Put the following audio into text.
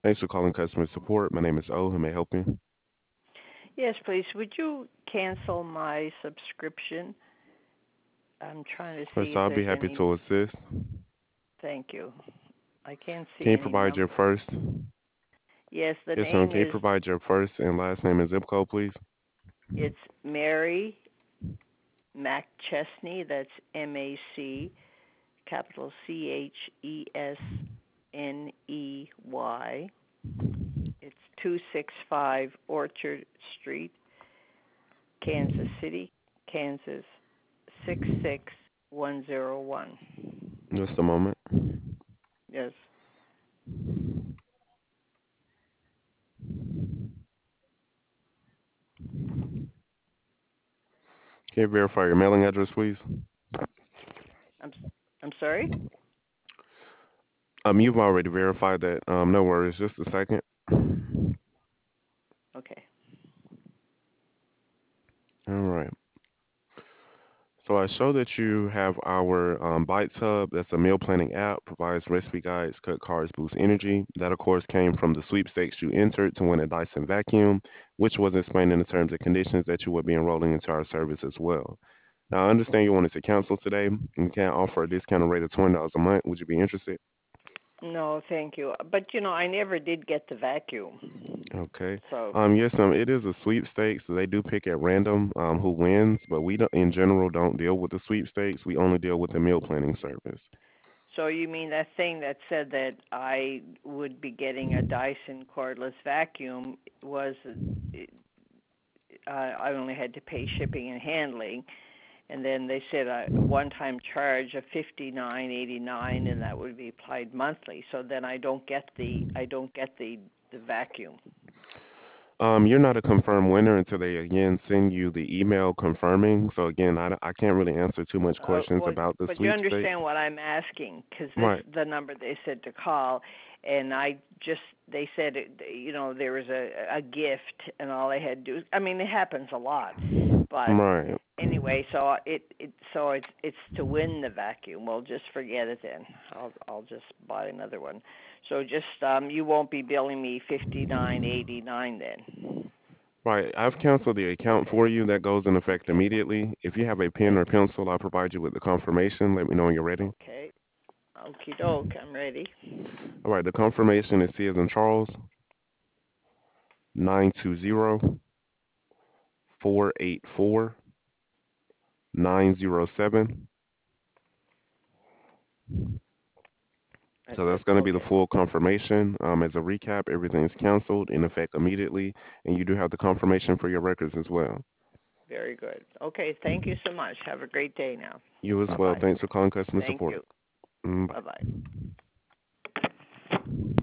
Thanks for calling customer support. My name is O. Who may I help you? Yes, please. Would you cancel my subscription? I'm trying to First, see if I'll be there's happy any. to assist. Thank you. I can't Can see you any provide your number. first? Yes, the Yes, ma'am. name Can you is. provide your first and last name and zip code, please? It's Mary McChesney. That's MAC, capital CHESNEY. It's 265 Orchard Street, Kansas City, Kansas 66101. Just a moment. Yes. Can you verify your mailing address, please? I'm I'm sorry. You've already verified that. No worries. Just a second. Okay. All right. So I show that you have our Bites Hub. That's a meal planning app, provides recipe guides, cut carbs, boost energy. That, of course, came from the sweepstakes you entered to win a Dyson vacuum, which was explained in the terms and conditions that you will be enrolling into our service as well. Now, I understand you wanted to cancel today and can offer a discounted rate of $20 a month. Would you be interested? No, thank you. But I never did get the vacuum. Okay. So, Yes, it is a sweepstakes. So they do pick at random who wins, but we don't, in general, don't deal with the sweepstakes. We only deal with the meal planning service. so you mean that thing that said that I would be getting a Dyson cordless vacuum was I only had to pay shipping and handling, and then they said a one-time charge of $59.89, and that would be applied monthly. So then I don't get the vacuum. You're not a confirmed winner until they again send you the email confirming. So again, I can't really answer too much questions Well, about the but you sweepstakes. understand what I'm asking, because this Right. the number they said to call, and they said there was a gift, and all they had to do. I mean, it happens a lot, but Right. anyway, so it's to win the vacuum. Well, just forget it then. I'll just buy another one. So just you won't be billing me $59.89 then. Right. I've canceled the account for you. That goes in effect immediately. If you have a pen or Thank you. pencil, I'll provide you with the confirmation. Let me know when you're ready. Okay. Okie doke. I'm ready. All right. The confirmation is C as in Charles, 920-484-907. That's So that's it. going to be the Okay. full confirmation. As a recap, everything is canceled in effect immediately, and you do have the confirmation for your records as well. Very good. Okay, thank you so much. Have a great day now. You as well. Bye-bye. Thanks for calling customer Thank support. you. Bye. Bye-bye.